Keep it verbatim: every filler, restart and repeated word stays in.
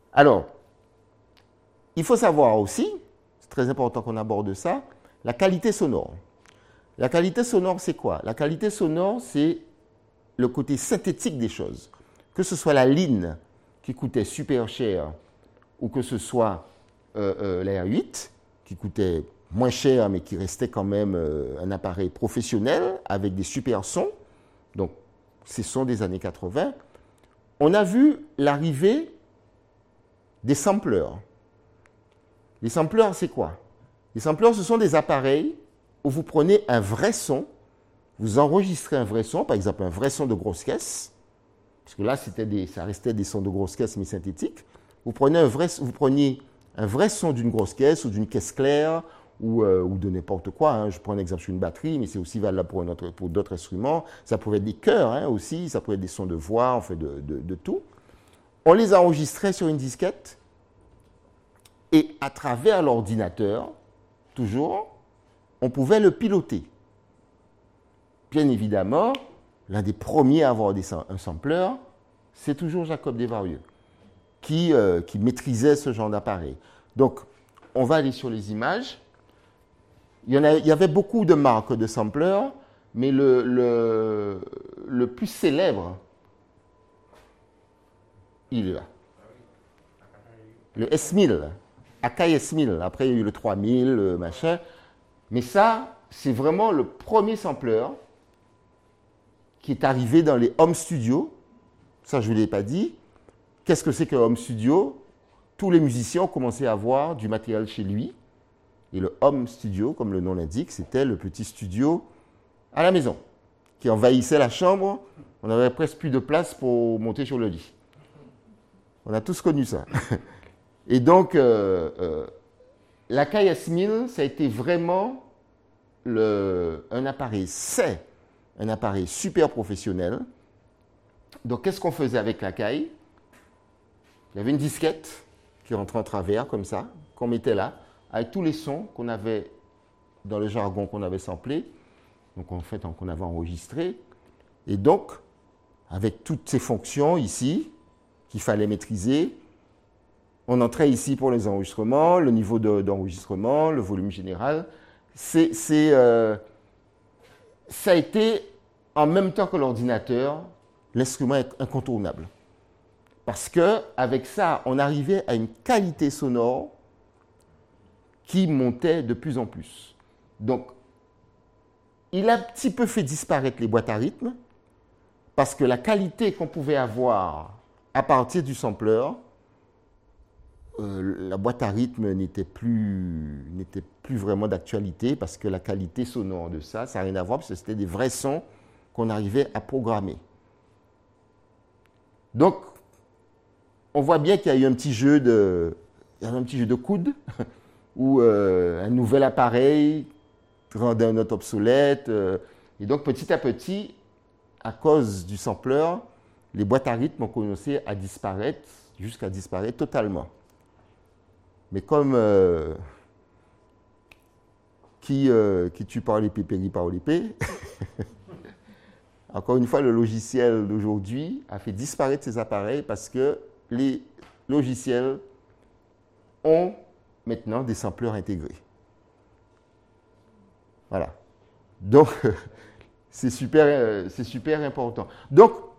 Alors, il faut savoir aussi, c'est très important qu'on aborde ça, la qualité sonore. La qualité sonore, c'est quoi? La qualité sonore, c'est le côté synthétique des choses. Que ce soit la ligne qui coûtait super cher ou que ce soit euh, euh, la R huit qui coûtait moins cher mais qui restait quand même euh, un appareil professionnel avec des super sons. Donc, ces sons des années quatre-vingts. On a vu l'arrivée des sampleurs. Les sampleurs, c'est quoi? Les sampleurs, ce sont des appareils où vous prenez un vrai son, vous enregistrez un vrai son, par exemple un vrai son de grosse caisse, parce que là, c'était des, ça restait des sons de grosse caisse mais synthétiques. Vous prenez un vrai, vous preniez un vrai son d'une grosse caisse ou d'une caisse claire ou, euh, ou de n'importe quoi. Hein. Je prends un exemple sur une batterie, mais c'est aussi valable pour, notre, pour d'autres instruments. Ça pouvait être des chœurs hein, aussi, ça pouvait être des sons de voix, on fait de, de, de tout. On les enregistrait sur une disquette et à travers l'ordinateur, toujours, on pouvait le piloter. Bien évidemment, l'un des premiers à avoir des, un sampler, c'est toujours Jacob Desvarieux, qui, euh, qui maîtrisait ce genre d'appareil. Donc, on va aller sur les images. Il y, en a, il y avait beaucoup de marques de samplers, mais le, le, le plus célèbre, il est là. Le S mille, Akai S mille. Après, il y a eu le trois mille, le machin. Mais ça, c'est vraiment le premier sampler qui est arrivé dans les home studios. Ça, je ne vous l'ai pas dit. Qu'est-ce que c'est qu'un home studio? Tous les musiciens ont commencé à avoir du matériel chez lui. Et le home studio, comme le nom l'indique, c'était le petit studio à la maison qui envahissait la chambre. On avait presque plus de place pour monter sur le lit. On a tous connu ça. Et donc, euh, euh, l'Akai S mille, ça a été vraiment le, un appareil, c'est un appareil super professionnel. Donc, qu'est-ce qu'on faisait avec l'Akai? Il y avait une disquette qui rentrait en travers, comme ça, qu'on mettait là, avec tous les sons qu'on avait, dans le jargon qu'on avait samplé, donc en fait, qu'on avait enregistré. Et donc, avec toutes ces fonctions ici, qu'il fallait maîtriser, on entrait ici pour les enregistrements, le niveau de, d'enregistrement, le volume général. C'est, c'est, euh, ça a été, en même temps que l'ordinateur, l'instrument est incontournable. Parce qu'avec ça, on arrivait à une qualité sonore qui montait de plus en plus. Donc, il a un petit peu fait disparaître les boîtes à rythme, parce que la qualité qu'on pouvait avoir à partir du sampler, euh, la boîte à rythme n'était plus, n'était plus vraiment d'actualité, parce que la qualité sonore de ça, ça n'a rien à voir, parce que c'était des vrais sons qu'on arrivait à programmer. Donc, on voit bien qu'il y a eu un petit jeu de, il y a eu un petit jeu de coude, où euh, un nouvel appareil rendait un autre obsolète. Euh, et donc, petit à petit, à cause du sampler, les boîtes à rythme ont commencé à disparaître, jusqu'à disparaître totalement. Mais comme euh, qui, euh, qui tue par l'épée périt par l'épée, encore une fois, le logiciel d'aujourd'hui a fait disparaître ces appareils parce que les logiciels ont maintenant des sampleurs intégrés. Voilà. Donc, c'est super, c'est super important. Donc,